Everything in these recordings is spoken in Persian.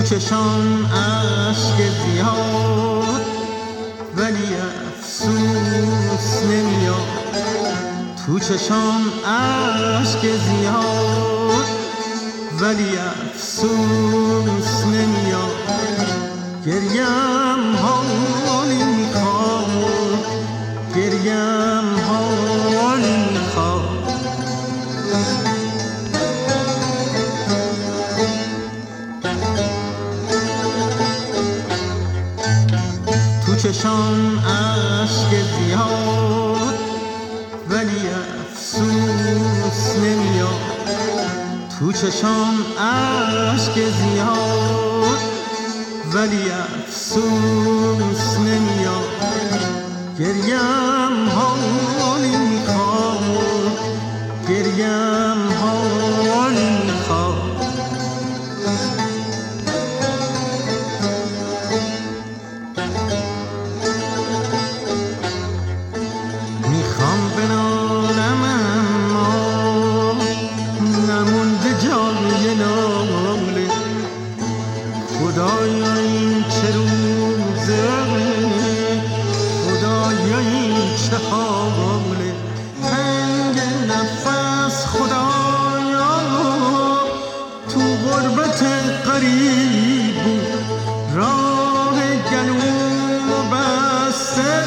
چشام اشک زیاد ولی افسوس نمیاد. تو چشام اشک زیاد ولی افسوس نمیاد. گریم حالی میخواد، گریم حالی میخواد. تو چشام اشک زیاد ولی افسوس نمیاد. تو چشام اشک زیاد ولی افسوس نمیاد. گریم حالی میخواد، گریم حالی میخواد. میخوام بنالم اما نمونده جای ناله. خدایا این چه روزه، خدایا این چه حاله. تنگ نفس خدایا تو غربت غریب بود. راه گلو بسته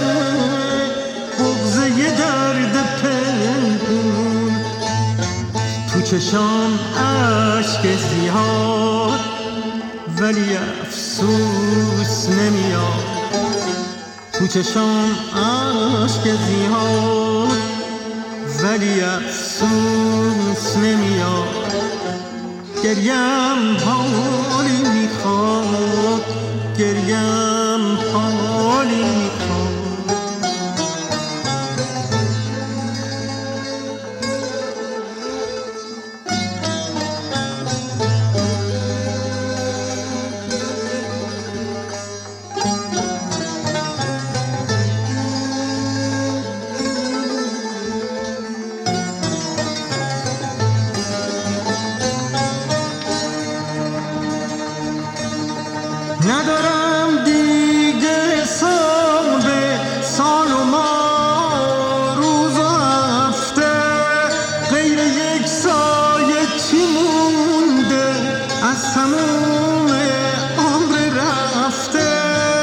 بغضه درد پنهون. تو چشام اشک زیاد ولی افسوس نمیاد. تو چشام اشک زیاد ولی افسوس نمیاد. گریم حالی میخواد، گریم حالی میخواد. ندارم دیگه سال و ماه، روز و هفته، غیر یک سایه چی مونده از تموم عمر رفته.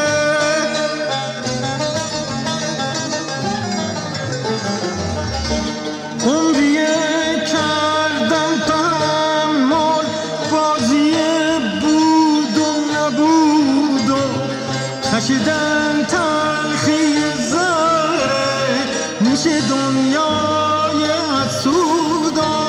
عمریه کردم تحمل بازی بود و نبود و کشیدن تلخی زهره میشه دنیای حسودا.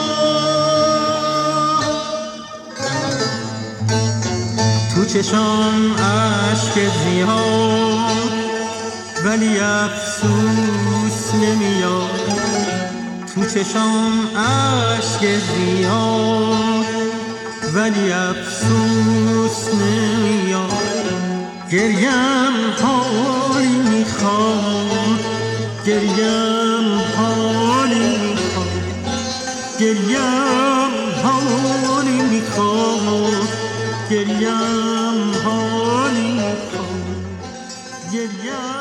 تو چشام اشک زیاد ولی افسوس نمیاد. تو چشام اشک زیاد ولی افسوس نمیاد. گریم حالی میخواد، گریم حالی میخواد. گریم حالی میخواد، گریم حالی میخواد. گریم